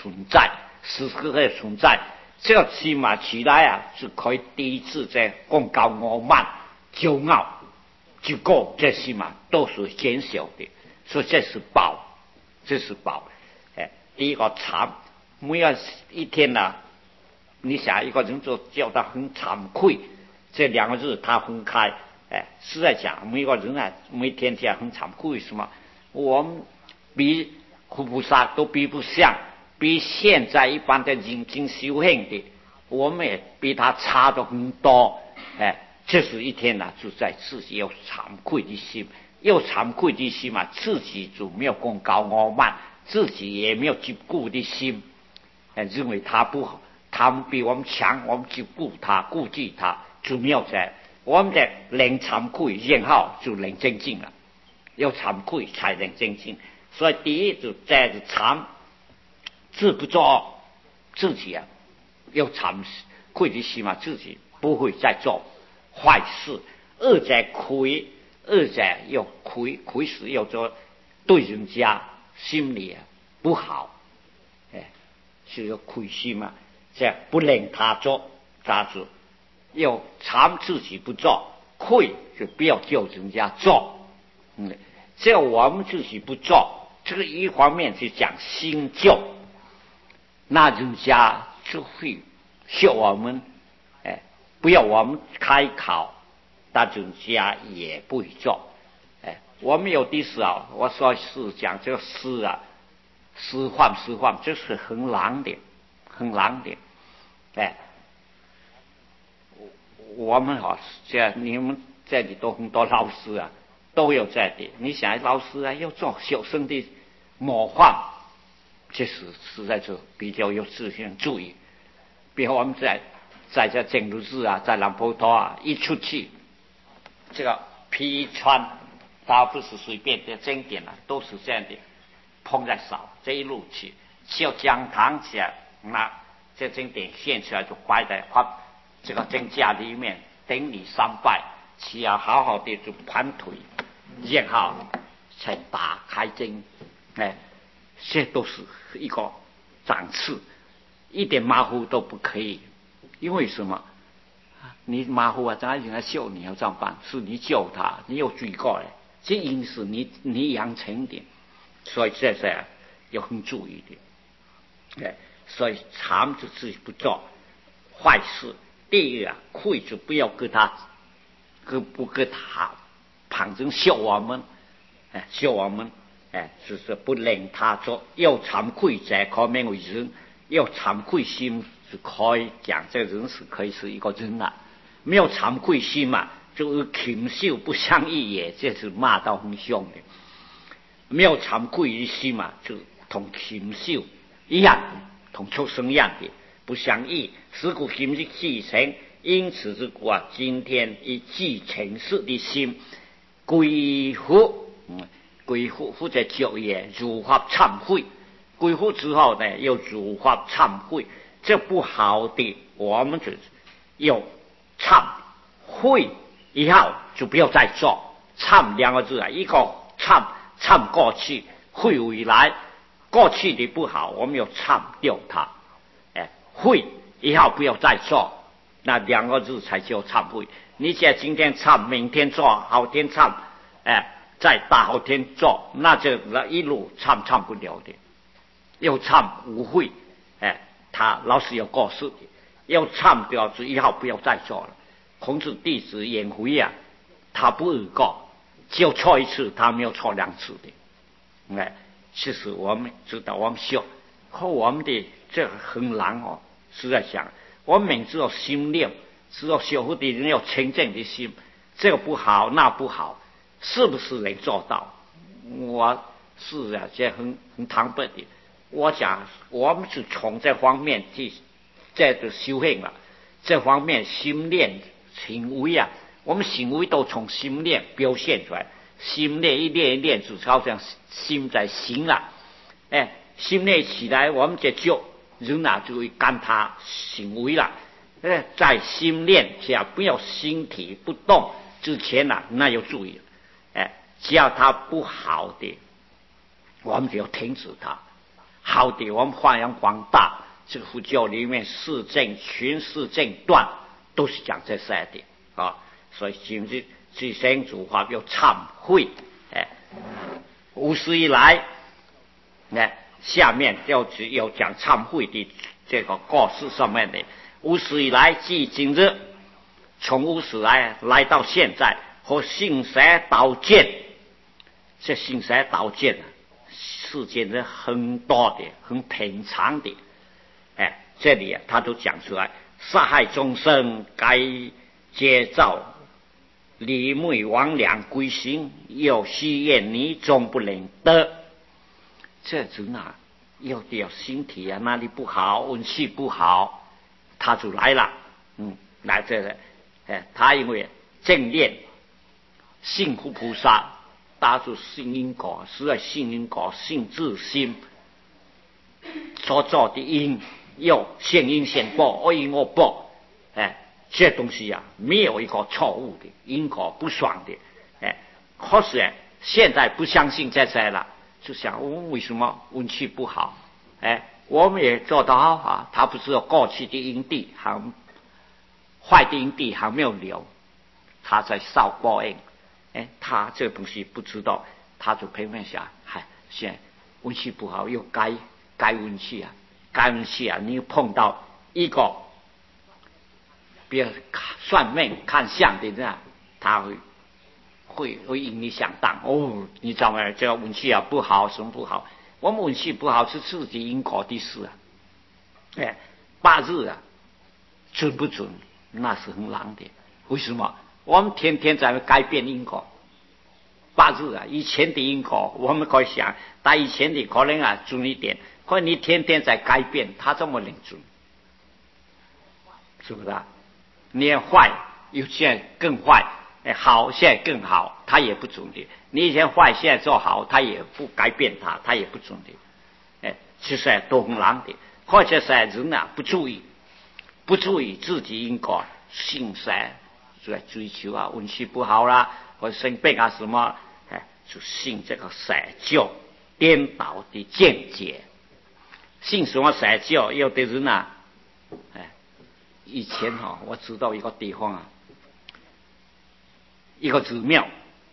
存在，时刻的存在。这个心嘛起来啊，是可以抵制这功高傲慢、骄傲。结果这些嘛都是减少的，所以这是宝，这是宝。第一个惭，每一天呢，你想一个人就叫他很惭愧，这两个字他分开。是在讲每个人啊，每天这样很惭愧。为什么？我们比菩萨都比不上，比现在一般的人经修行的，我们也比他差的很多。这是一天呢，就在自己有惭愧的心，有惭愧的心嘛，自己就没有功高傲慢，自己也没有嫉妒的心，认为他不好，他们比我们强，我们就顾他，顾忌他，就没有在我们的能惭愧，然后就能精进了。有惭愧才能精进，所以第一就在这惭，自不做自己啊，有惭愧的心嘛，自己不会再做坏事。二在亏，二在又亏时又做对人家心里啊不好，是有亏心嘛，这样不令他做，他做又惭自己不做，亏就不要叫人家做。只要我们自己不做，这个一方面是讲新旧，那人家就会笑我们，不要我们开口，那人家也不会做。我们有的时候，我说是讲这个诗啊，诗范，这是很难的，很难的。我们这样你们这里都很多老师啊，都有在的。你想老师啊，要做学生的模范，这是实在是比较有自信注意。比如我们在这正如日啊，在南坡头啊，一出去，这个披衣穿，它不是随便的经典啊，都是这样的，捧在手，这一路去，小讲堂下，那这经典献出来就摆在这个经架里面，顶礼三拜，只要好好的就盘腿，然后才打开经。这都是一个展示，一点马虎都不可以。因为什么？你马虎啊，人家笑你要这样办，是你救他，你有罪过嘞，这因是你养成的，所以这要很注意的。所以惭就自己不做坏事。第二愧就不要跟他旁人笑我们，笑我们，就是不令他做。有惭愧者可名为人，有惭愧心是可以讲这个人是可以是一个人了。没有惭愧心嘛，就是禽兽不相异也，这是骂到很凶的。没有惭愧的心嘛，就同禽兽一样，同畜生一样的不相异。是故今日继承，因此之故啊，今天以继承式的心归服，归服或者就业如法忏悔，归服之后呢，又如法忏悔。这不好的，我们就有忏悔以后就不要再做。忏两个字啊，一个忏过去，悔未来。过去的不好，我们要忏掉它。悔以后不要再做，那两个字才叫忏悔。你现在今天忏，明天做，后天忏，再大后天做，那就一路忏不了的。要忏无悔，他老是有过失的，要忏掉之以后不要再做了。孔子弟子颜回啊，他不讹过，只有错一次，他没有错两次的。其实我们知道，我们修和我们的这很难是在想，我们明知道心念，知道修复的人要清净的心，这个不好那不好，是不是能做到？我是啊，这很坦白的。我讲我们是从这方面去在这修行了，这方面心念行为啊，我们行为都从心念表现出来。心念一念一念，就好像心在行了。心念起来，我们就人啊就会干他行为了。在心念下，不要心体不动之前啊，那要注意。只要他不好的，我们就要停止他。 好的，我们发扬光大。这个佛教里面四正群、四正断都是讲这些的啊。所以今日最先主法要忏悔，无始以来，下面要讲忏悔的这个告示上面的。无始以来即今日，从无始来到现在，和行善道见，这行善道见世间是很多的、很平常的。这里他都讲出来，杀害众生该接造离昧魍魉归心，有虚愿你终不能得。这指哪？有的身体哪里不好，运气不好，他就来了。来这个，他因为正念信佛菩萨，大家信因果，是在信因果，信自心所做的因，有现因现报，恶因恶报。这东西没有一个错误的，因果不爽的。可是现在不相信这些了，就想我们为什么运气不好？我们也做得好啊，他不是有过去的因地还坏的因地还没有留，他在受报应。他这个东西不知道，他就偏偏想，现在运气不好，又该运气啊，该运气啊！你碰到一个，比如算命看相的这样，他会引你想当你知道吗？这个运气不好，什么不好？我们运气不好是自己因果的事啊。八字准不准？那是很难的。为什么？我们天天在改变因果。八字以前的因果我们可以想，但以前的可能准一点，可你天天在改变，它这么能准？是不是？你坏有些更坏，好现在更好，它也不准的。你以前坏现在做好，它也不改变它也不准的。其实都很难的。或者是人不注意自己因果行善，在追求运气不好啦，或者生病什么，就信这个善教，颠倒的见解。信什么善教？有的人以前我知道一个地方一个寺庙，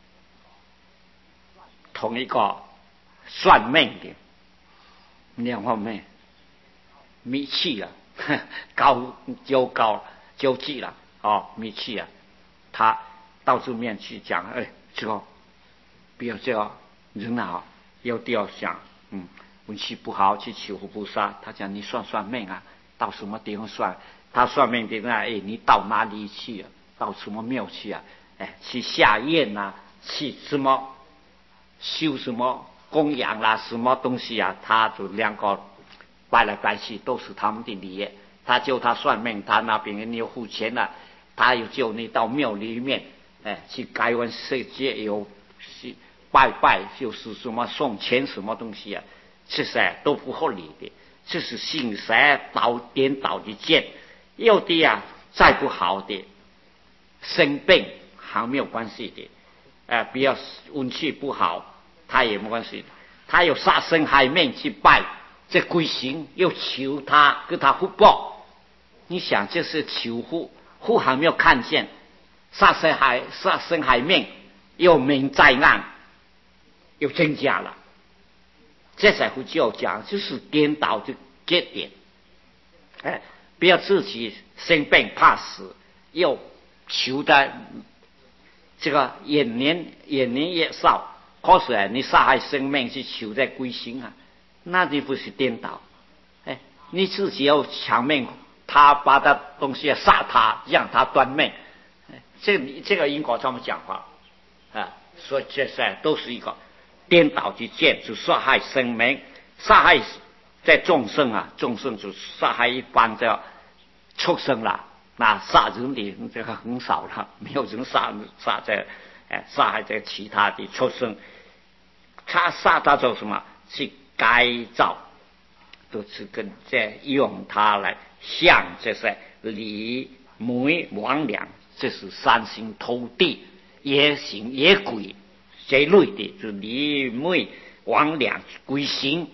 同一个算命的两方面密气高交际了密气他到这面去讲这个比如这个人有的要想运气不好去求佛菩萨，他讲你算命到什么地方算？他算命的你到哪里去到什么庙去去下咽去什么修什么供养啦，什么东西他就两个拜来拜去都是他们的礼业。他叫他算命，他那边你有付钱了，他又叫你到庙里面去改问世界有拜拜，就是什么送钱什么东西这些都不合理的，这是行善颠倒的见。有的再不好的生病还没有关系的比较运气不好他也没关系，他有杀生害命去拜这归行，又求他给他福报。你想这是求福还没有看见，杀生害命又命灾难又增加了。这才会就讲就是颠倒的节点。不要自己生病怕死，又求的这个延年越少，可是你杀害生命去求在归心那你不是颠倒？你自己要抢命，他把他东西杀他，让他断命，这个因果这么讲话所以这些都是一个颠倒的见，就杀害生命，杀害在众生众生就杀害一般的畜生了，那杀人的这个很少了，没有人杀害这其他的畜生。他杀他做什么？去改造，都是跟这用它来向这些离昧魍魉，这是三星投地野行野鬼这类的，就离昧魍魉归心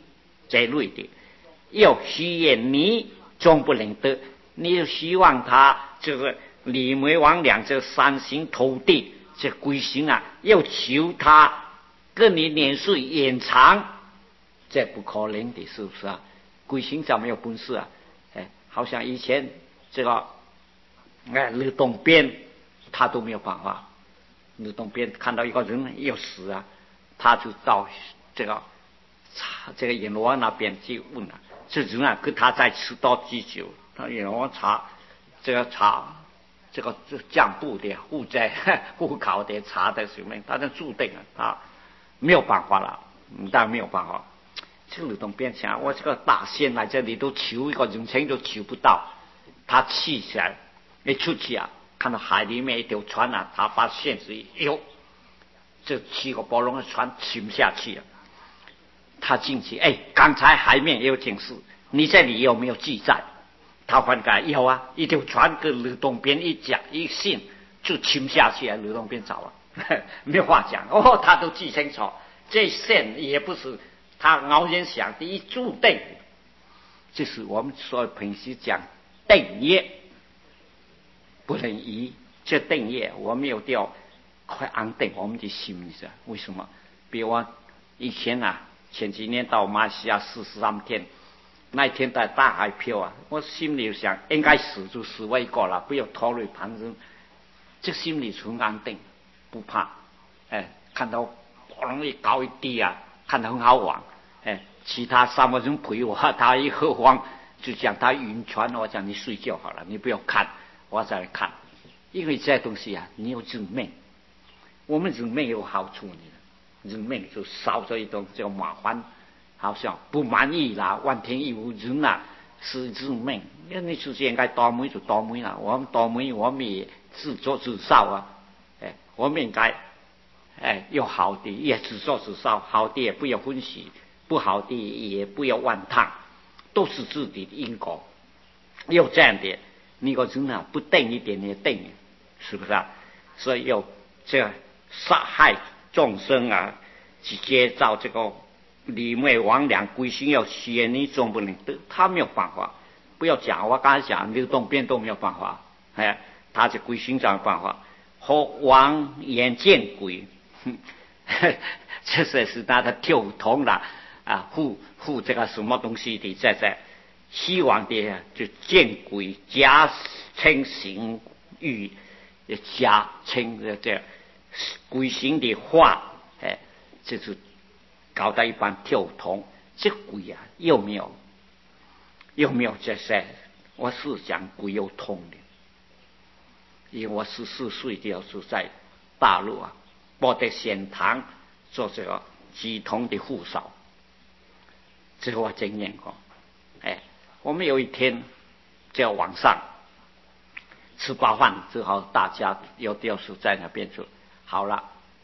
这类的，要许愿你总不能得，你就希望他就是李梅王两这三星投地这归心啊，要求他跟你年岁延长，这不可能的，是不是啊？归心怎么没有本事啊？好像以前这个吕洞宾他都没有办法。吕洞宾看到一个人要死啊，他就到这个阎罗王那边去问了，这人啊跟他在迟到几久？他阎罗王查这个账簿的户口的查的什么？他就注定了，他没有办法了，当然没有办法。这个吕洞宾想，我这个大仙来这里都求一个人情都求不到，他气起来，一出去啊，看到海里面一条船啊，他把线子一游，这7个波龙的船沉下去了。他进去，刚才海面有警示，你这里有没有记载？他翻改有啊，一条船跟吕洞宾一讲一信就沉下去了，吕洞宾走了，没话讲哦，他都记清楚，这线也不是他偶然想的，一注定，就是我们说平时讲定业不能移，这定业我们有要快安定我们的心是为什么？比如以前啊，前几年到马来西亚43天，那一天在大海漂啊，我心里想应该死就死我一个了，不要拖累旁人，这心里纯安定，不怕。看到波浪一高一低啊，看得很好玩。其他3个人陪我，他一喝慌就讲他晕船，我讲你睡觉好了，你不要看，我再来看。因为这东西啊，你有人命，我们人命有好处呢，人命就少了一种这个麻烦，好像不满意啦，怨天尤人啦，是人命。因为就是应该倒霉就倒霉了，我们倒霉我们也自作自受啊。我们应该有好的也自作自受，好的也不要分析，不好的也不要妄叹，都是自己的因果。有这样的，你个人啊不定一点点定，是不是啊？所以有这杀害众生啊，直接照这个李昧王两归心要学你总不能得，他没有办法。不要讲，我刚才讲刘洞宾都没有办法，他这归心这样办法，和王眼见鬼，这是他的跳通了啊，护这个什么东西的在希望的就见鬼加称行欲，加称这鬼行的话，就是搞到一般跳通，这鬼啊有没有这些？我是讲鬼有通的，因为我14岁的时候在大陆啊，我在显堂做这个乩童的护扫，这个我经验过。我们有一天在晚上吃饱饭之后，大家有的时在那边就好了，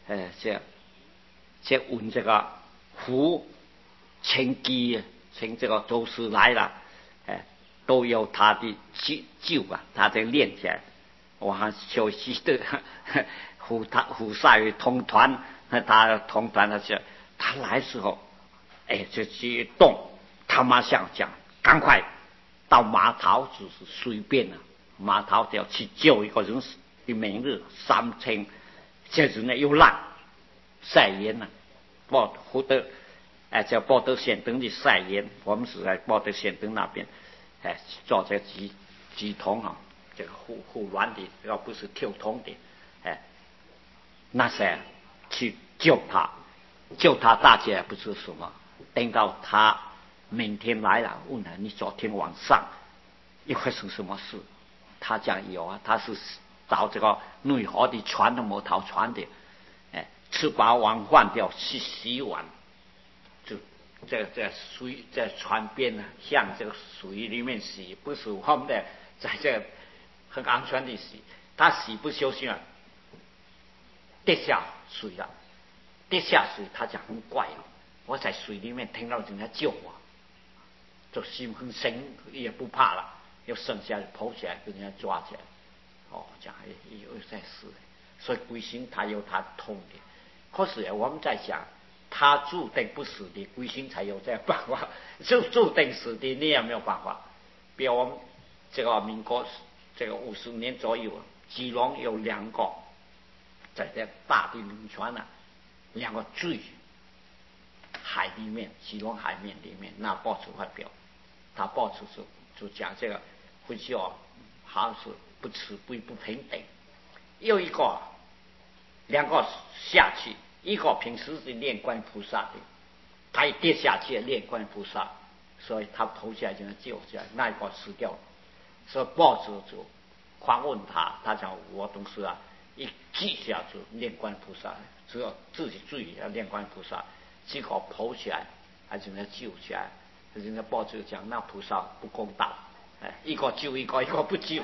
这问这个胡请机请这个周师来了，都有他的救啊，他在练起来。我还休息的胡赛同团，他同团的时候，他来时候，就激动，他马上讲，赶快到码头，就是随便了，码头就要去救一个人的名日3000，这人呢又烂晒烟了，获得叫报德县登的晒烟，我们是在报德县登那边，做这乩童啊，这个护鸾的，要不是跳通的，那些去救他，大家不是什么，等到他明天来了，问他你昨天晚上又发生什么事？他讲有啊，他是找这个内河的船的摩托船的，吃饱晚饭要去洗碗，就这水在船边向这个水里面洗，不是我们的在这很安全的洗，他洗不小心啊跌下水了，跌下水他讲很怪哦，我在水里面听到人家救我，就心很深也不怕了，又剩下跑起来跟人家抓起来，讲有在死，所以鬼心他有他痛的。可是我们在想， 他注定不死的，归心才有这样办法，就注定死的，你也没有办法。比如我们这个民国这个50年左右，基隆有2个在这大的轮船2个坠海里面，基隆海面里面，那报纸发表，他报纸就讲这个回去好像是不吃不平等。又一个2个下去，一个平时是练观菩萨的，他一跌下去练观菩萨，所以他头下就能救起来，那一个死掉了。所以报纸就访问他，他讲我都是一记下就练观菩萨，只有自己注意要练观菩萨，结果跑起来还就能救起来。人家报纸讲那菩萨不公道，一个救一个不救。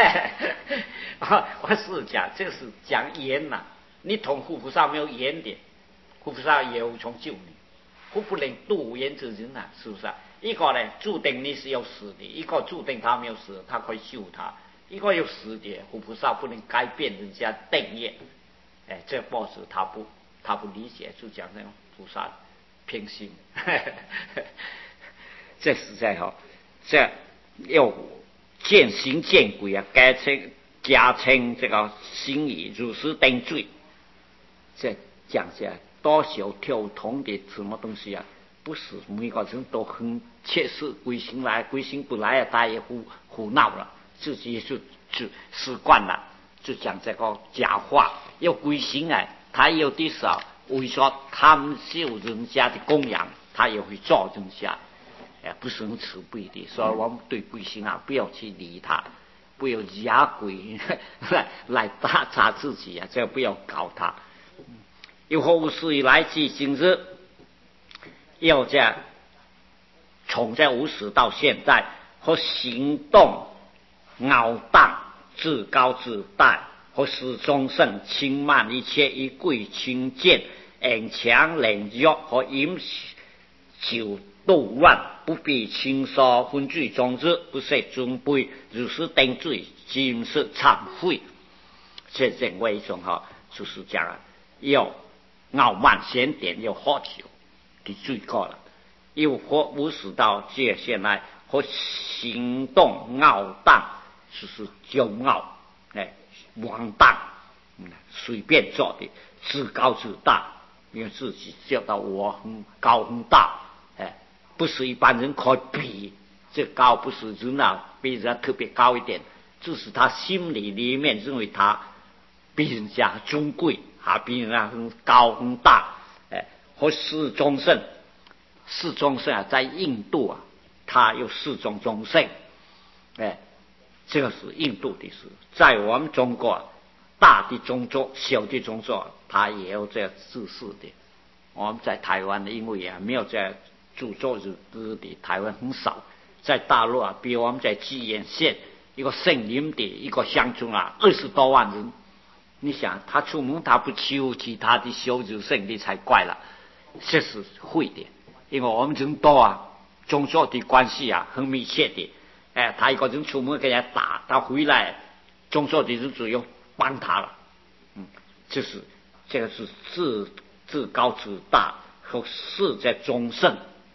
我是讲这是讲缘你同护菩萨没有缘的，护菩萨也无从救你，护不能度缘之人是不是一个呢注定你是要死的，一个注定他没有死，他可以救他，一个有死的，护菩萨不能改变人家定业。这报纸他不理解，就讲那种菩萨偏心。这实在这要见行见鬼加称这个心意如实定罪。这讲起来多少跳通的什么东西不是每个人都很切实归心来，归心不来他也胡闹了，自己就习惯了，就讲这个假话。要归心他有的时候为说贪受人家的供养，他也会做人家，不是很慈悲的。所以我们对归心不要去理他，不要假鬼来打查自己这不要搞他。有后世以来至今日，要从这50到现在，和行动傲荡自高自大，和始终胜轻慢一切，一贵轻贱，硬强凌弱，和饮酒斗乱，不必轻疏分罪终日，不惜尊卑，如是定罪，今世忏悔。这认为一种就是讲要傲慢显典，要喝酒的罪过了。又或50到这现在和行动傲荡，就是骄傲妄荡随便做的，自高自大，因为自己觉得我很高很大，不是一般人可以比。这高不是人比人家特别高一点，就是他心里面认为他比人家尊贵，比人家很高很大。和释宗圣，释宗圣在印度他有释宗宗圣，这个是印度的事。在我们中国大的宗座小的宗座他也有这自视的。我们在台湾因为没有这著作日的，台湾很少。在大陆比如我们在基岩县一个圣林的一个乡村20多万人，你想他出门他不求其他的小日圣的才怪了。这是会的，因为我们人多宗座的关系很密切的。他一个人出门给人家打，他回来宗座的人就要帮他了。这个是自高自大和事在中圣。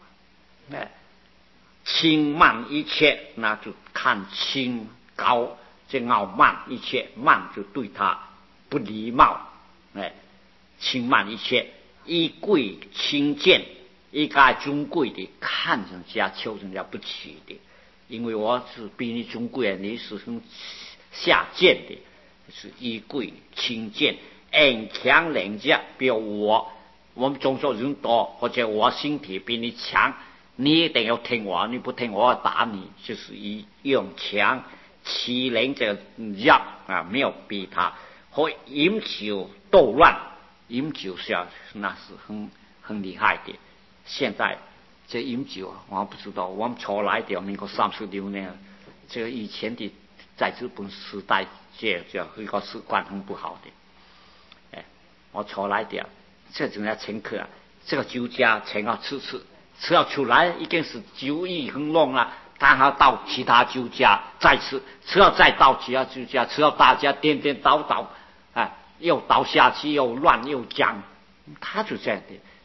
轻慢一切，那就看轻高，这傲慢一切，慢就对他不礼貌。轻慢一切，一贵轻贱，一概尊贵的看人家求人家不起的，因为我是比你尊贵，你是很下贱的，是一贵轻贱，硬强凌弱。比如我们宗座人多，或者我身体比你强，你一定要听我，你不听我要打你，就是用强欺凌这个弱没有逼他。和饮酒斗乱，饮酒那是很厉害的。现在这饮酒我不知道，我们出来的民国36年，这个以前的在日本时代这一个习惯很不好的。我出来的这种乘客这个酒家请吃要出来已经是酒意很浓了，他还到其他酒家再吃要再到其他酒家吃到大家颠倒又倒下去又乱又僵，他就这样的。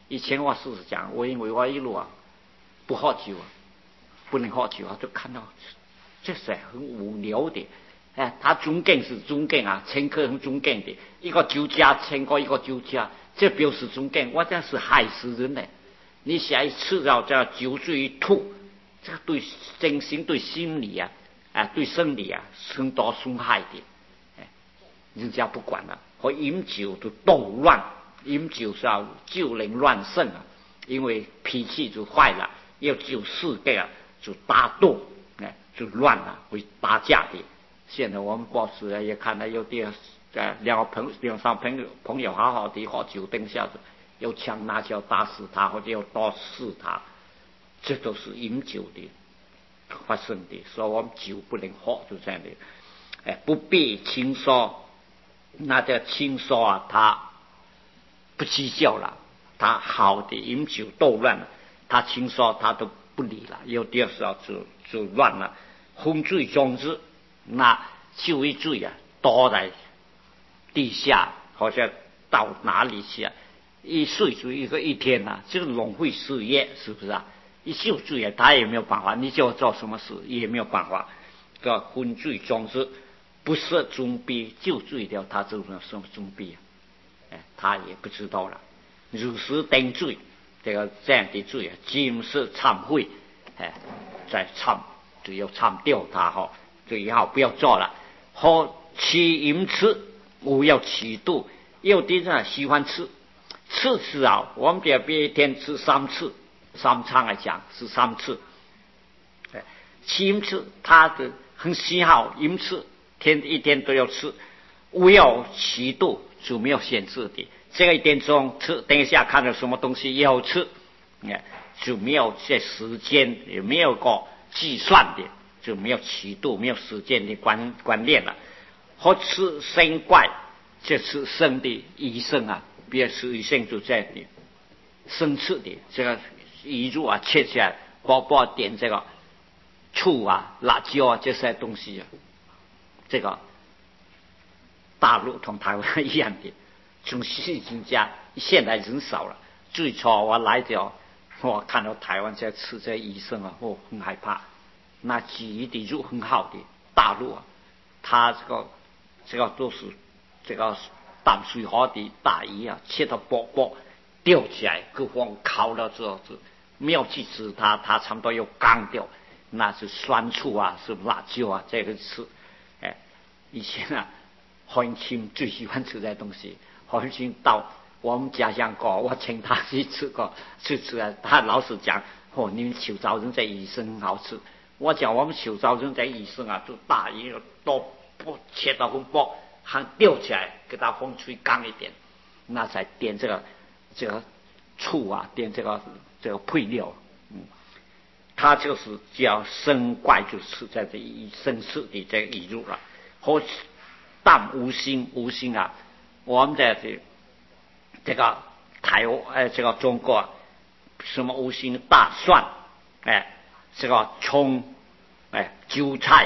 以前我事实讲，我因为我一路不喝酒不能喝酒就看到这是很无聊的。他尊敬是尊敬乘客很尊敬的，一个酒家乘过一个酒家，这表示尊敬，我这是害死人呢。你下一次到这酒醉一吐，这个对精神对心理对生理很多损害的。人家不管了，和饮酒就动乱，饮酒是酒能乱胜因为脾气就坏了，要酒事的就打斗，就乱了，会打架的。现在我们报纸也看到有的两三朋友好好的喝酒，等下子有枪拿起来打死他，或者要打死他，这都是饮酒的发生的。所以我们酒不能喝，就这样的。不必轻说，那叫轻说他不计较了，他好的饮酒斗乱了，他轻说他都不理了，有的时候就乱了。昏醉中之，那酒一醉倒在地下，好像到哪里去一睡就一天这个浪费事业，是不是一酒醉他也没有办法，你叫我做什么事也没有办法。这个昏醉中之，不是尊卑，酒醉掉他就是什么尊卑他也不知道了。如实定罪，这样的罪今世忏悔，再忏就要忏掉他就以后不要做了。和吃饮吃，我要气度，有的人喜欢吃我们这边一天吃3次，3餐来讲是3次。吃饮吃他的很喜好饮吃，一天都要吃，我要气度就没有限制的。这个1点钟吃，等一下看到什么东西要吃，就没有这时间，也没有个计算的，就没有气度，没有时间的观念了。或吃生怪，这是生的医生别是医生就在的生吃的这个鱼肉切起来，包点这个醋辣椒这些东西这个大陆同台湾一样的，从细菌家现在人少了。最初我来的我看到台湾在吃这医生很害怕。那鸡的肉很好的，大陆它这个都是这个淡水河的大鱼切到薄吊起来，各方烤了之后没有去吃它差不多又干掉，那是酸醋是辣椒这个吃。以前黄清最喜欢吃这东西，黄清到我们家乡我请他去吃过，他老是讲你们秋招人这医生很好吃。我讲我们秋招人这医生就大鱼都切到很薄，还吊起来给它风吹干一点，那才点这个醋点这个配料。它就是叫生怪，就吃在这生吃的这个鱼肉了。和淡无心我们在这个台湾这个中国什么无心大蒜这个葱韭菜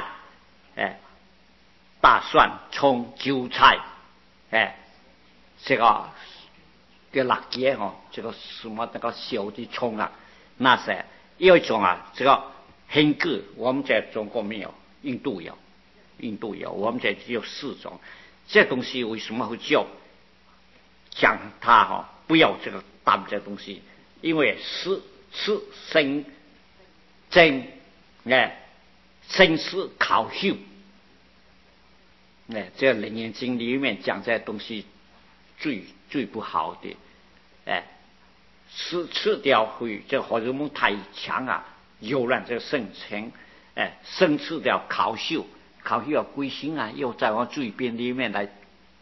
大蒜葱韭菜这个辣椒这个什么那个小的葱那是有一种这个很个我们在中国没有，印度有，我们这只有4种。这东西为什么会讲它不要这个淡这东西，因为吃生蒸生吃烤熟这《楞严经》里面讲这东西最不好的吃掉会这荷尔蒙太强诱染这生成生吃掉烤熟归心又在我嘴边里面来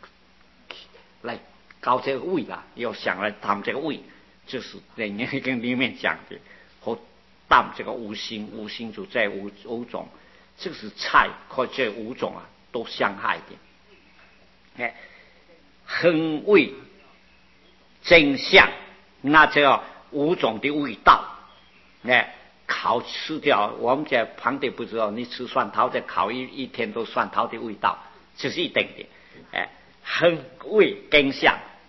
搞这个胃又想来谈这个胃，就是《楞严经》里面讲的和淡这个无心就这5种，这是菜和这5种都相害的。很味真相，那这5种的味道烤吃掉，我们在旁边不知道，你吃蒜头再烤一天都蒜头的味道，这是一定的。很味根相，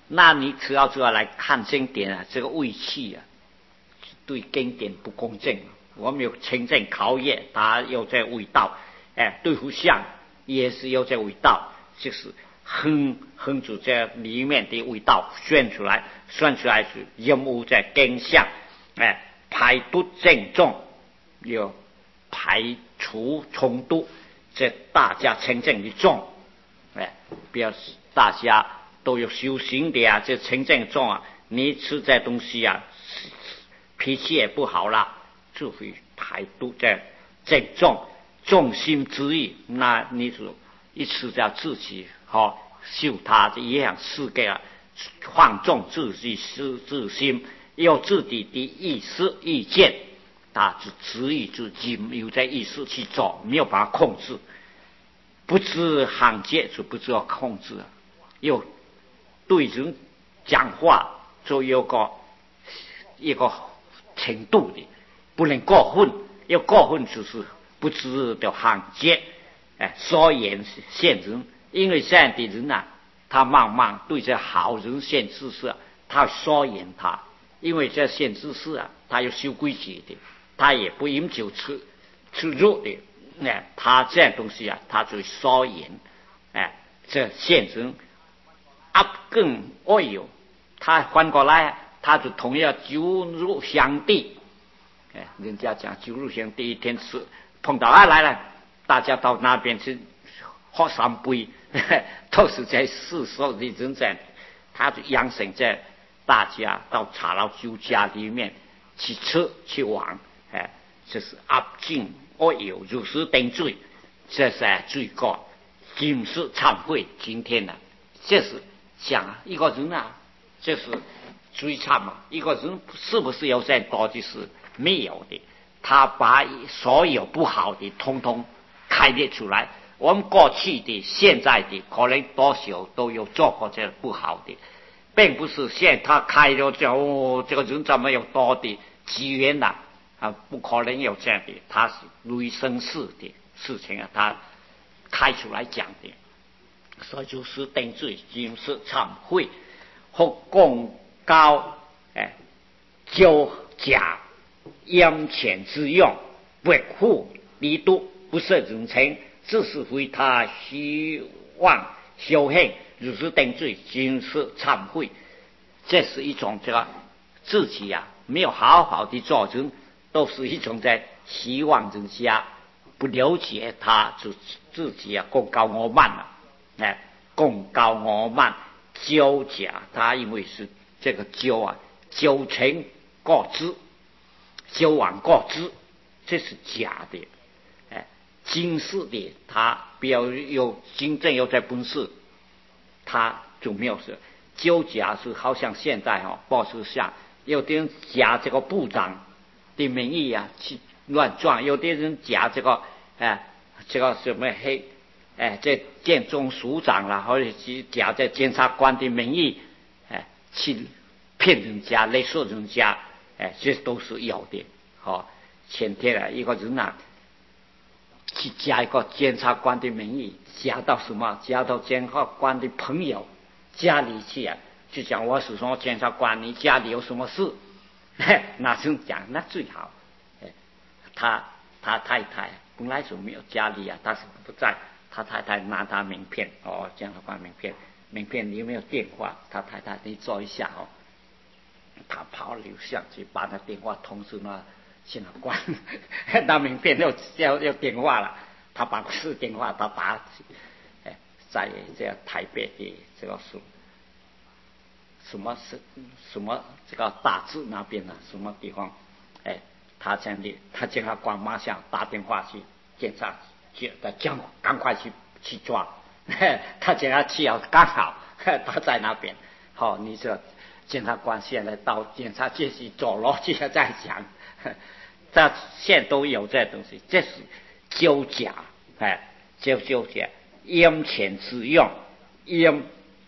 那你只要来看经典啊，这个胃气啊，对经典不公正。我们有清正考验，他有这味道，对付相也是有这味道，就是哼出这里面的味道算出来是任务在根相，排毒正重，有排除冲突，这大家清正的重，表示大家都有修行的啊，这清正重啊，你吃这东西啊，脾气也不好啦，就会排毒这正重，重心之意，那你就一吃掉自己修他的一样世界啊，放纵自己自心，有自己的意识意见，他就执意就有这意识去做，没有办法控制，不知行节就不知道控制，又对人讲话就有一个程度的，不能过分，要过分就是不知道行节，所言限人。因为这样的人啊，他慢慢对这好人限知识啊，他疏远他，因为这限知识啊，他有修规矩的，他也不饮酒吃肉的，他这样东西啊，他就疏远，这限人更恶有，他反过来他就同样酒肉相抵，人家讲酒肉相抵，一天吃碰到来了，大家到那边去喝三杯。都是在世俗的人在，他就养成在大家到茶楼酒家里面去吃去玩，这是恶尽恶有，如实定罪，这是罪过，今世忏悔今天呢，这是想一个人啊，这是最惨嘛。一个人是不是有这多的是没有的，他把所有不好的通通开列出来。我们过去的、现在的，可能多少都有做过这不好的，并不是现在他开了这这个人怎么有多的机缘呐？不可能有这样的，他是类生事的事情啊，他开出来讲的，所以就是定罪，今世忏悔，或共高，纠假阴浅之用，维护力度，不设人情。这是为他希望修行，如是定罪，今世忏悔，这是一种这个自己啊没有好好的做人，都是一种在希望人家不了解他，就自己啊功高傲慢了，功高傲慢，纠假，他因为是这个纠情过之，纠枉过之，这是假的。今世的他比较有真正有在本事，他就没有事。纠假是好像现在报纸上有的人假这个部长的名义啊去乱撞，有的人假这个这个什么这建中署长啦，或者是假这检察官的名义去骗人家、勒索人家，这都是有的。前天啊一个人啊。去加一个检察官的名义，加到什么？加到检察官的朋友家里去啊，就讲我是说检察官，你家里有什么事？那是讲那最好。他太太本来就没有家里啊，他是不在，他太太拿他名片检察官名片里有没有电话？他太太你做一下他跑留下去把他电话通知那。检察官拿名片要电话了，他把是电话他打在这个台北的这个什么这个大治那边呢？什么地方？他这样的，他检察官马上打电话去检察局，讲赶快去抓，他检察去刚好他在那边。你这检察官现在到检察局去走了，接着再讲。这现在都有这东西，这是纠假，纠假，阴浅之用，阴，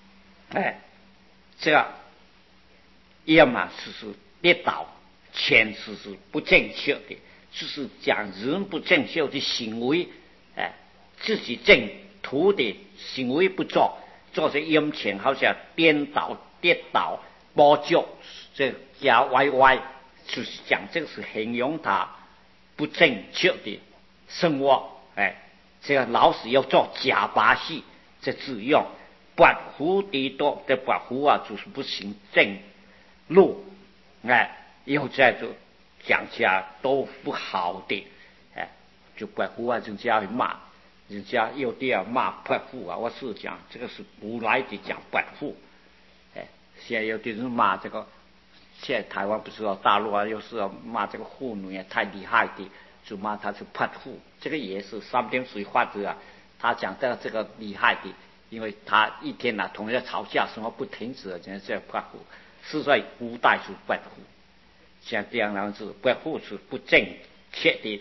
这个阴嘛是跌倒，浅是不正确的，就是讲人不正确的行为，自己正途的行为不做，做这阴浅，好像颠倒跌倒、跛脚，这加歪歪，就是讲这个是形容他不正确的生活。这个老是要做假把戏，这字用跋扈的多，这跋扈啊，就是不行正路，又在这讲家都不好的，就跋扈啊，人家会骂，人家有的要骂跋扈啊，我是讲这个是古来的讲跋扈，现在有的人骂这个，现在台湾不知道大陆啊，又是要骂这个妇女啊，太厉害的。就骂他是泼妇，这个也是三点水画者啊。他讲到这个厉害的，因为他一天同人吵架，什么不停止的，真是泼妇。是在古代是泼妇，像这样样子，泼妇是不正确的、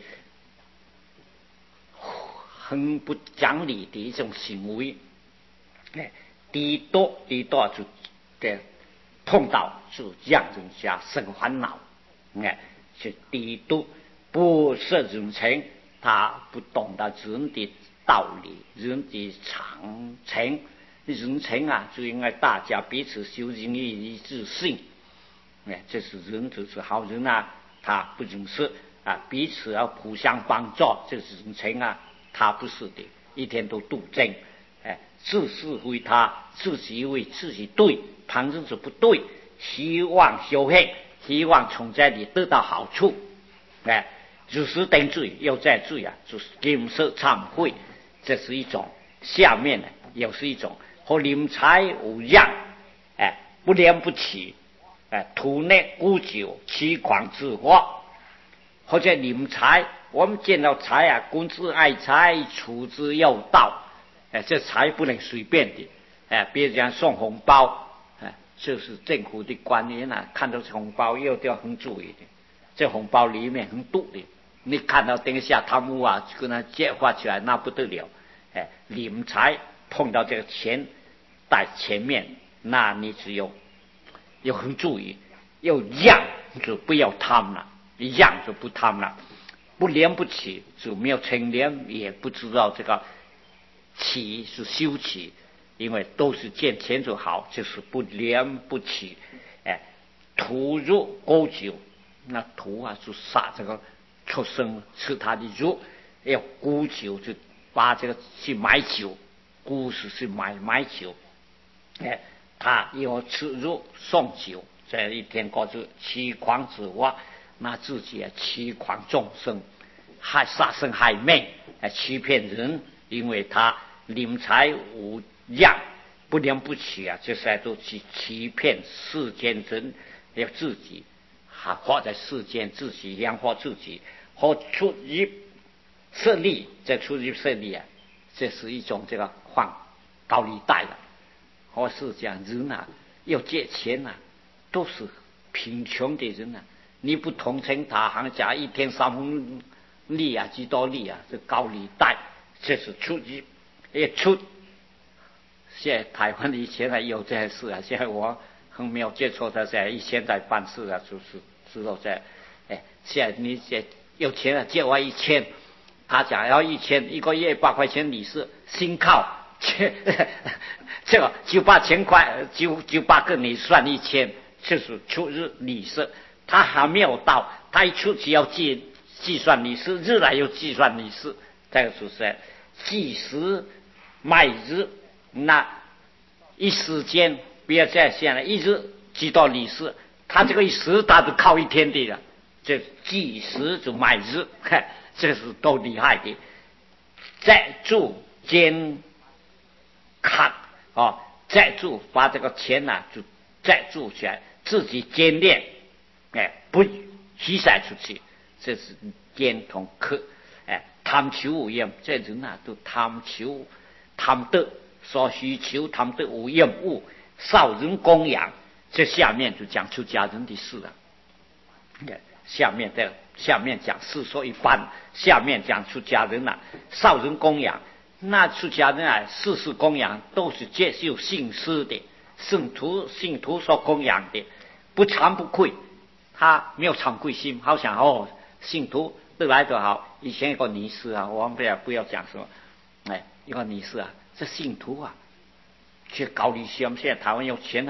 很不讲理的一种行为。低多就的碰到就让人家生烦恼，是低多。不识人情，他不懂得人的道理，人的常情。人情啊，就应该大家彼此修仁义智信。这是人就是好人啊，他不认识啊，彼此要互相帮助，这是人情啊，他不是的，一天都斗争。自是为他，自己以为自己对，旁人是不对，希望修行，希望从这里得到好处。如实定罪又再罪啊，就是金色忏悔，这是一种。下面呢又是一种和临财无恙，不廉不起，图内沽酒，欺狂自活。或者临财，我们见到财啊，君子爱财，处之有道。这财不能随便的，别人送红包，这是政府的官员啊，看到红包又要很注意的。这红包里面很多的，你看到等一下贪污啊，就跟他揭发起来那不得了。临财碰到这个钱在前面，那你只有很注意，要让就不要贪了，让就不贪了，不廉不起就没有清廉，也不知道这个起是羞耻，因为都是见钱就好，就是不廉不起。图入勾酒。那图啊，就杀这个畜生，吃他的肉；要沽酒，就把这个去买酒，沽是买酒。他要吃肉送酒，这一天过去欺狂自活，那自己也欺狂众生，害杀生害命，欺骗人，因为他临财无恙，不廉不起啊，这些都去欺骗世间人，要自己。活在世间，自己养活自己，和出入设立，这出入设立啊，这是一种这个还高利贷的。或是讲人啊，要借钱啊，都是贫穷的人啊，你不同情他，行家一天3分利啊，几多利啊，这高利贷，这是出入也出。现在台湾以前还有这些事啊，现在我很没有接触他，现在以前在办事啊，就是知道在，现在你有钱了借我1000，他讲要1000，一个月8块钱利息，新靠，这个就把1000块就把跟你算1000，就是出日利息，他还没有到，他一出去要计算利息，日来又计算利息，这个就是计时卖日，那一时间。不要再想了，一直记到利息，他这个一时他就靠一天的了，这计时就买日，这是都厉害的。再住监看啊，再住把这个钱呢就再住起来，自己监练，不稀散出去，这是监同客，贪求无厌，这人啊都贪求贪得，所需求贪得无厌恶。少人供养，这下面就讲出家人的事了。下面讲世说一般，下面讲出家人啊，少人供养，那出家人啊，世供养都是接受信师的，信徒所供养的，不惭不愧，他没有惭愧心，好想信徒得来就好。以前一个尼师啊，我们不要讲什么，一个尼师啊，这信徒啊。去搞理想，现在台湾有钱啊，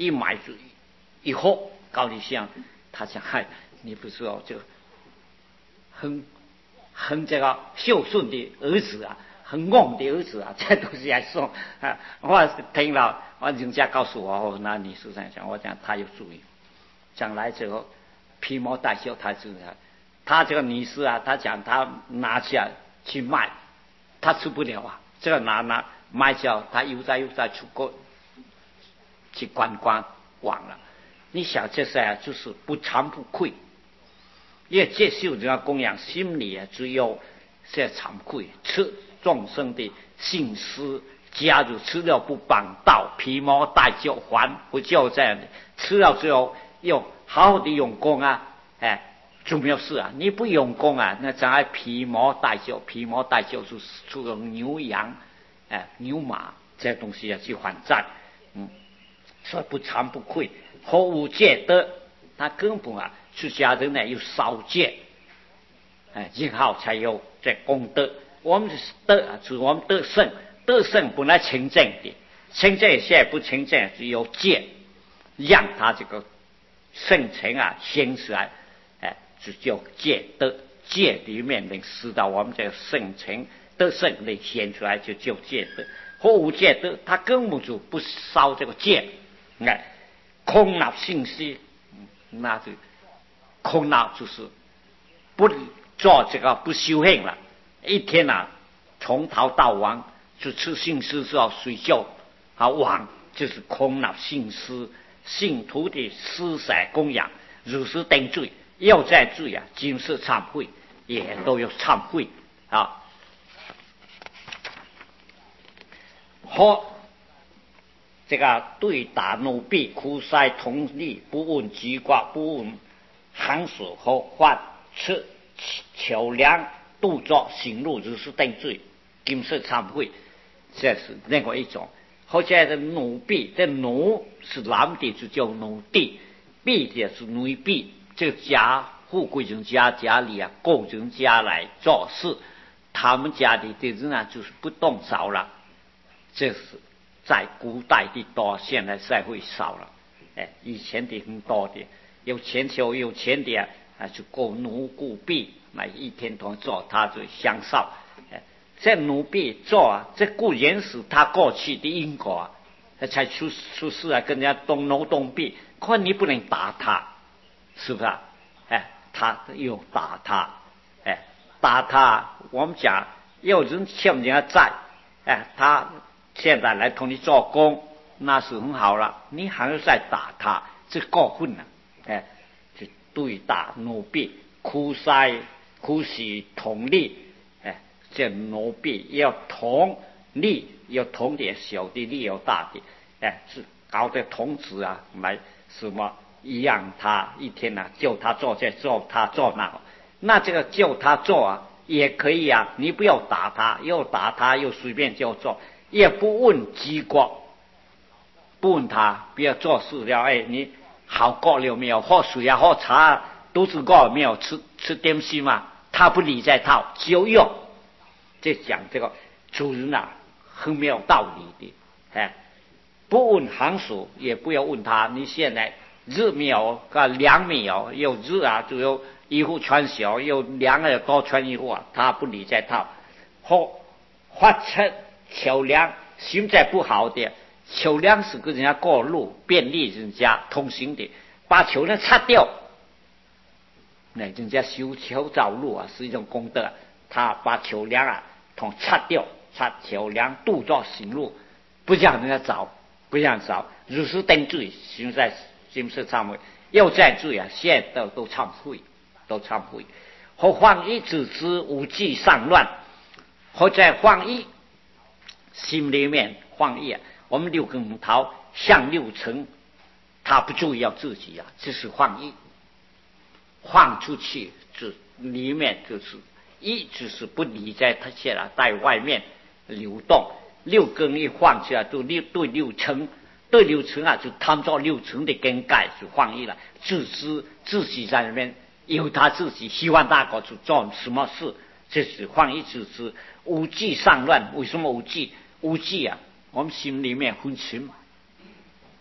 一买就以后高丽香，他讲嗨，你不知道这个很这个孝顺的儿子啊，很旺的儿子啊，这东西来送啊。我听了，人家告诉我哦，那你是这样想，我讲他有注意，将来这个披毛戴孝，他是他这个女士啊，他讲他拿下去卖，他吃不了啊，这个拿卖掉，他又再出国去观光忘了。你想这些啊，就是不惭不愧。也接受这个供养，心里啊只有些惭愧，吃众生的信施，假如吃了不帮道，披毛戴孝还不就这样的？吃了之后要好好的用功啊，就没有事啊。你不用功啊，那将来披毛戴孝就是出了牛羊，牛马这东西啊去还债，所以不惭不愧，后无戒德，他根本啊。出家人呢有少戒，然后才有这功德。我们是德啊，是我们德胜，德胜本来清净的，清净现在不清净，只有戒，让他这个圣情啊显出来，就叫戒德。戒里面能使到我们这个圣情德胜能显出来，就叫戒德。后无戒德，他根本就不烧这个戒，空纳信息，那就。空闹就是不做这个不修行了，一天啊从头到晚就吃信施之后睡觉，晚就是空闹信施，信徒的施舍供养，如是等罪，要再罪啊，今世忏悔也都有忏悔啊。好，这个对打奴婢苦塞同力，不问机卦，不问寒暑和患吃求粮度作行路，如是等罪，今世忏悔，这是另外一种。或者的奴婢，这奴是男的就叫奴婢，婢的是女婢，这个家富贵人家里啊，工人家来做事，他们家里的人啊就是不动手了，这是在古代的多，现在社会少了，以前的很多的。有钱的就雇奴雇婢，一天同做他就享受。这奴婢做啊，这固然是他过去的因果啊，才出事啊，跟人家动奴动婢，可你不能打他，是不是啊？他又打他，打他，我们讲有人欠人家债，他现在来同你做工，那是很好了，你还是在打他，这过分了。就对打奴婢，苦是同力，这奴婢要同力，要同点小的力要大的，是搞得童子啊来什么一样，他一天啊叫他做这做他做那这个叫他做啊也可以啊，你不要打他，又打他又随便叫做，也不问机果，不问他，不要做事了，你。好过了没有？喝水啊，喝茶，肚子过没有？吃点心嘛？他不理这套，就用。这讲这个主人啊，很没有道理的。不问寒暑，也不要问他。你现在热没有？凉没有？有热啊，就有衣服穿小；有凉啊，多穿衣服啊。他不理这套。发车求凉，心在不好的。求粮是跟人家过路，便利人家通行的，把求粮擦掉，那人家修桥造路啊，是一种功德。他把求粮啊，统擦掉，擦求粮度作行路，不让人家走，不让走，如是等罪，行在今世忏悔，要再罪啊，现在都忏悔，都忏悔。或患一自知无忌上乱，或在患一心里面患一啊。我们六根头向六尘，他不注意要自己啊，这是放逸，放出去就里面就是一直是不理在他现在在外面流动，六根一放起来就对六尘啊，就他们做六尘的根盖就放逸了，自知自己在那边有他自己希望大家去做什么事，这是放逸自知，无忌上乱。为什么无忌？无忌啊，我们心里面昏沉，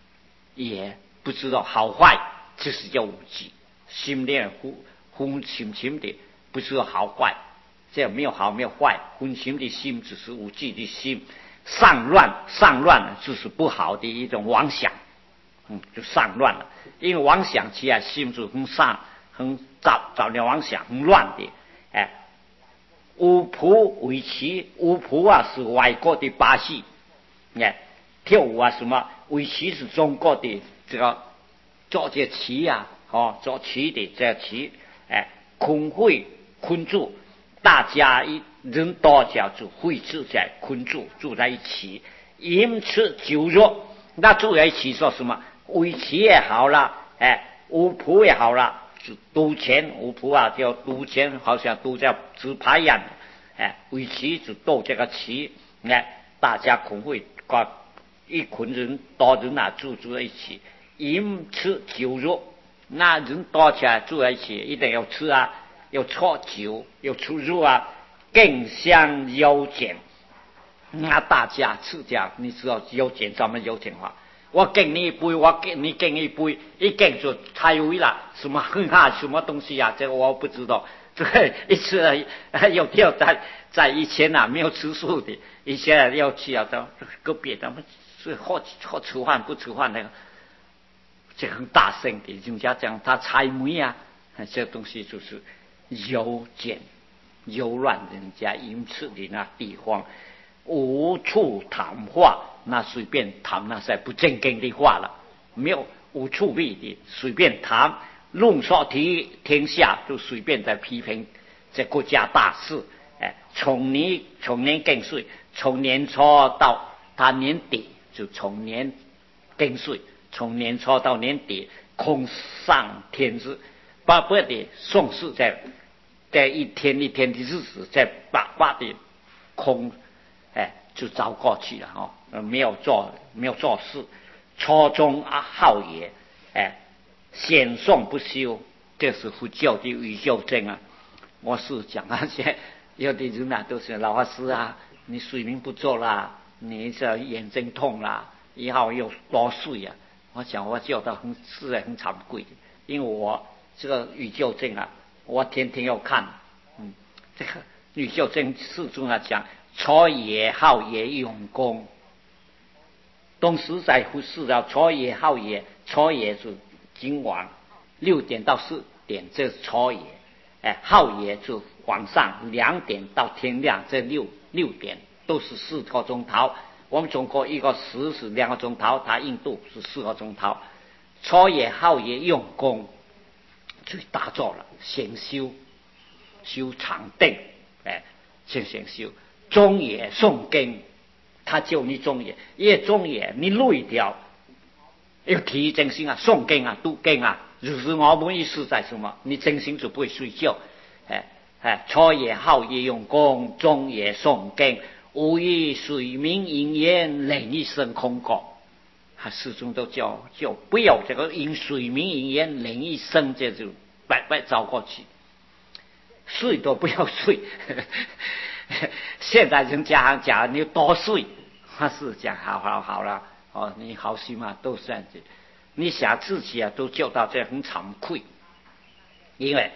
也不知道好坏，这是叫无记。心念昏沉沉的，不知道好坏，这没有好没有坏，昏沉的心只是无记的心，上乱就是不好的一种妄想，就上乱了。因为妄想起来，心就很上，很找念妄想，很乱的。巫婆围棋，巫婆啊是外国的把戏，跳舞啊什么，围棋是中国的这个做这棋啊，做棋的这棋，困会困住，大家一人多叫就会住在困住在一起，饮吃酒肉，那住在一起说什么？围棋也好了，巫婆也好了。就赌钱，巫婆啊叫赌钱，好像赌叫纸牌一样，围棋就斗这个棋，大家可会一群人多人啊住在一起，饮吃酒肉，那人多起来住在一起，一定要吃啊，要喝酒，要吃肉啊，更相有钱。那大家吃掉，你知道有钱怎么有钱法？我敬你一杯，你敬一杯，一敬就太微了。什么很什么东西啊？这个我不知道。这个一次有跳在以前啊，没有吃素的，以前要去啊，到个别他们是喝吃饭不吃饭那个，这很大声的，人家讲他猜谜啊，这东西就是有钱有乱人家饮食的那地方。无处谈话，那随便谈，那是不正经的话了，没有无处避的，随便谈，论说天下，就随便在批评这国家大事。从年更岁，从年初到他年底，就从年更岁，从年初到年底，空上天日，巴不得宋氏在一天一天的日子，在把的空。就糟过去了没有做事，初中好也，显颂不修，这是佛教的宇宙证啊。我是讲那些有的人啊，都是老法师啊，你睡眠不足啦，你这眼睛痛啦，以后又多睡啊。我讲我觉得很惭愧的，因为我这个宇宙证啊，我天天要看，这个宇宙证释中啊讲。初也好也用功，东时在乎是啊，初也好也，初也是今晚6点到4点，这是初也，好也就晚上2点到天亮，这6点都是4个钟头。我们中国一个时是2个钟头，他印度是4个钟头。初也好也用功，就打坐了，先修禅定，先修。中也诵经，他教你中也，因为中也你累掉，要提真心啊，诵经啊，读经啊，就是我们意思在什么？你真心就不会睡觉。初也好也用功，中也诵经，无以睡眠因缘令一生空过。始终都叫不要这个因睡眠因缘令一生，这就白糟过去，睡都不要睡。现在人家讲你多睡，他是讲好了你好心嘛，都是这样子。你想自己啊，都觉到这很惭愧，因为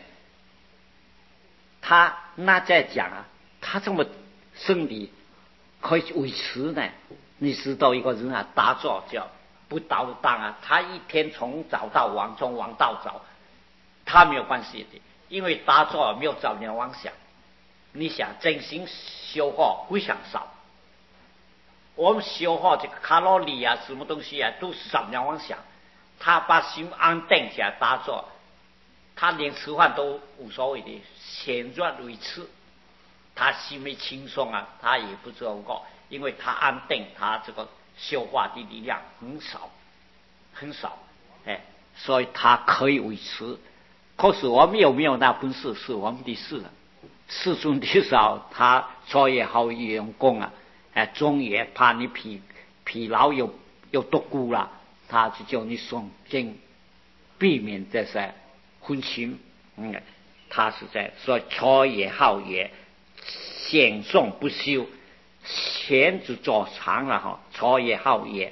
他那在讲啊，他这么身体可以维持呢。你知道一个人啊，打坐叫不倒当啊，他一天从早到晚，从晚到早，他没有关系的，因为打坐没有早念妄想。你想真心消耗非常少，我们消耗这个卡路里啊，什么东西啊，都是少念妄想。他把心安定下来打坐，他连吃饭都无所谓的，闲软为吃，他心没轻松啊，他也不知道因为他安定，他这个消化的力量很少，所以他可以维持。可是我们有没有那本事是我们的事了。世尊的少，他初也好也用功啊，中也怕你疲劳又多顾了，他就叫你诵经，避免这些昏沉。他是在说初也好也，显诵不修，前就做长了初也好也，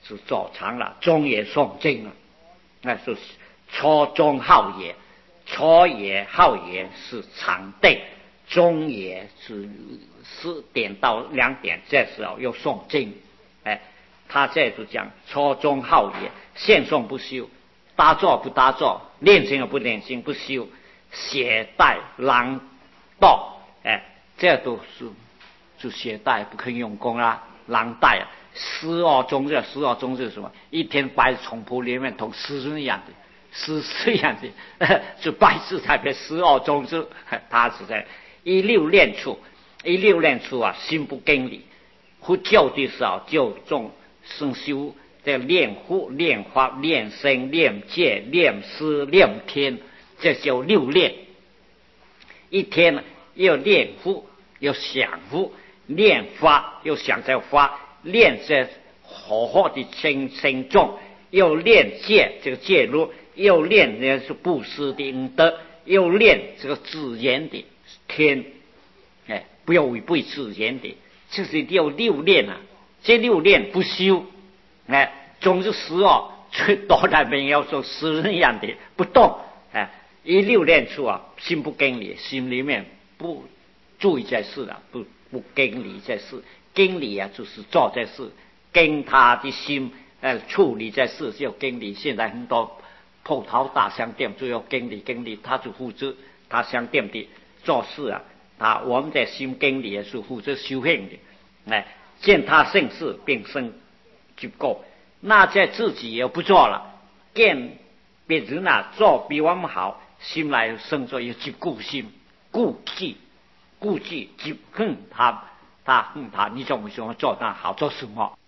是做长了，中也诵经了，那是初中好也，初也好也是长对，中也是4点到2点，这时候又诵经，他这就讲初中好也，现诵不休，打坐不打坐，练经不练经不休，携带狼道，这都是就携带不肯用功啦，狼带啊。12中日，12中日什么？一天摆在从铺里面同诗人一样的，诗一样的，就摆字才别12中日，他是在16练处啊，心不更离，呼叫的时候就重生修，在练护、练法、练身、练戒、练思、练天，这叫6练。一天要练护，要想护，练法又想在法。练这好好的身重，又练戒这个戒律，又练那是布施的恩德，又练这个自然的天，不要违背自然的，这是要6练啊。这6练不修，总是12当然没有说诗人一样的不动，一6练处啊，心不更离，心里面不注意这事了，不更离这事。经理啊，就是做这事，跟他的心处理这事就经理。现在很多铺头大商店就要经理，他就负责他商店的做事啊。我们的心经理也是负责修行的，见他盛世并生结果，那在自己也不做了，见别人做比我们好，心来生出一结顾心，顾忌，记恨他，你怎么做那好做什么？